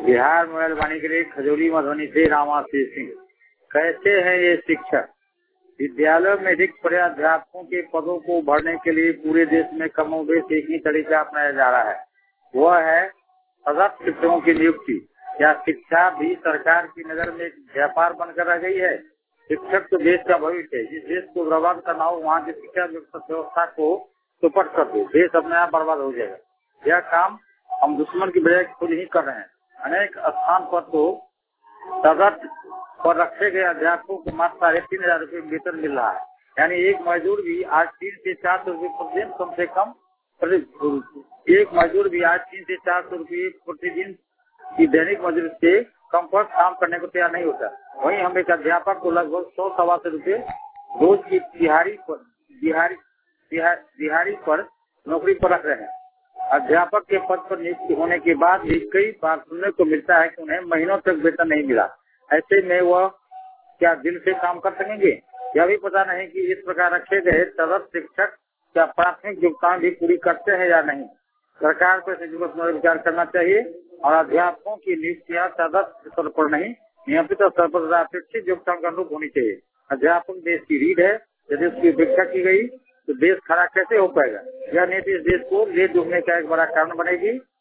Bihar mobile वाणी के लिए खजूरी मधुबनी से रामाशीष सिंह। कैसे हैं ये शिक्षक? विद्यालयों में रिक्त पड़े अध्यापकों के पदों को भरने के लिए पूरे देश में कमोबेश एक ही तरीका अपनाया जा रहा है, वह है सदस्य शिक्षकों की नियुक्ति। क्या शिक्षा भी सरकार की नजर में एक व्यापार बनकर रह गई है? शिक्षक तो देश का भविष्य है। जिस देश को बर्बाद करना हो वहाँ की शिक्षा व्यवस्था को सुपट कर दो, देश अपने आप बर्बाद हो जाएगा। यह काम हम दुश्मन की बजाय खुद ही कर रहे हैं। अनेक स्थान पर तो सदस्य पर रखे गए अध्यापकों को मात्र 3,500 रुपये वेतन मिल रहा है। यानी एक मजदूर भी आज 3 से 400 रुपये प्रतिदिन कम से कम एक मजदूर भी आज 3 से 400 रुपये प्रतिदिन की दैनिक मजदूरी से कम पर काम करने को तैयार नहीं होता। वहीं हम एक अध्यापक को लगभग 100-125 रुपये रोज की दिहाड़ी पर नौकरी पर रख रहे हैं। अध्यापक के पद पर नियुक्ति होने के बाद भी कई बार सुनने को मिलता है कि उन्हें महीनों तक वेतन नहीं मिला। ऐसे में वह क्या दिल से काम कर सकेंगे? यह भी पता नहीं कि इस प्रकार रखे गए सदस्य शिक्षक क्या प्राथमिक योग्यताएं भी पूरी करते हैं या नहीं। सरकार को इस जरूरत में विचार करना चाहिए और अध्यापकों की नियुक्तियां सदस्य स्तर पर नहीं, नियमित स्तर पर अपेक्षित योग्यताओं के अनुरूप होनी चाहिए। अध्यापक देश की रीढ़ है, यदि उसकी उपेक्षा की गई तो देश खड़ा कैसे हो पाएगा? यह नीति इस देश को ले डूबने का एक बड़ा कारण बनेगी।